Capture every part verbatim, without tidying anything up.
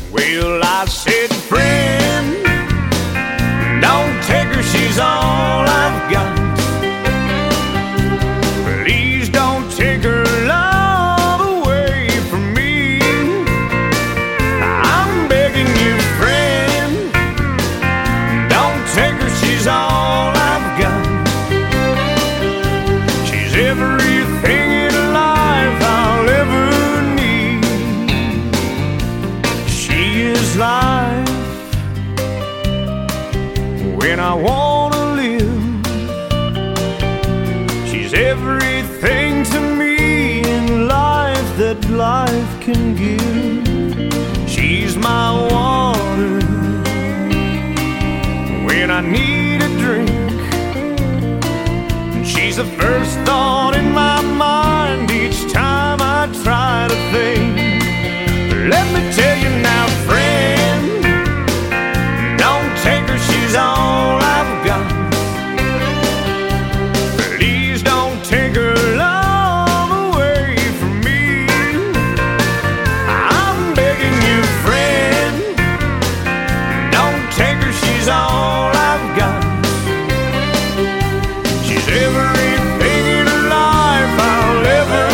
Well, I said, friend, don't take her, she's all I've got. Please don't take her love away from me. I'm begging you, friend, don't take her, she's all I've got. She's everything in life I'll ever need. She is life when I wanna live. She's everything to me in life that life can give. She's my water when I need a drink. She's the first thought in my mind each time I try to think. Let me tell you now, friend, don't take her, she's all I've got. Please don't take her love away from me. I'm begging you, friend, don't take her, she's all I've got. She's everything in life I'll ever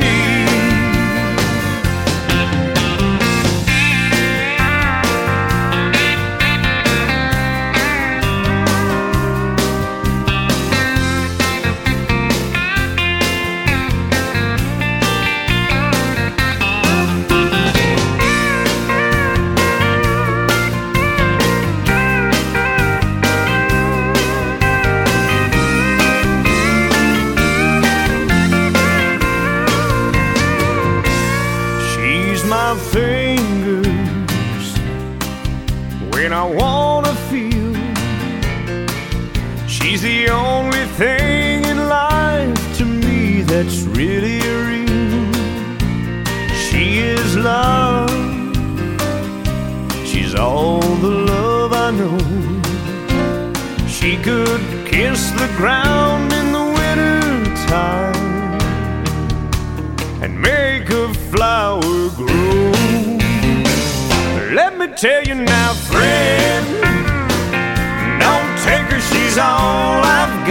my fingers when I wanna feel. She's the only thing in life to me that's really real. She is love, she's all the love I know. She could kiss the ground in the winter time and make a flower grow. Let me tell you now, friend, don't take her, she's all I've got.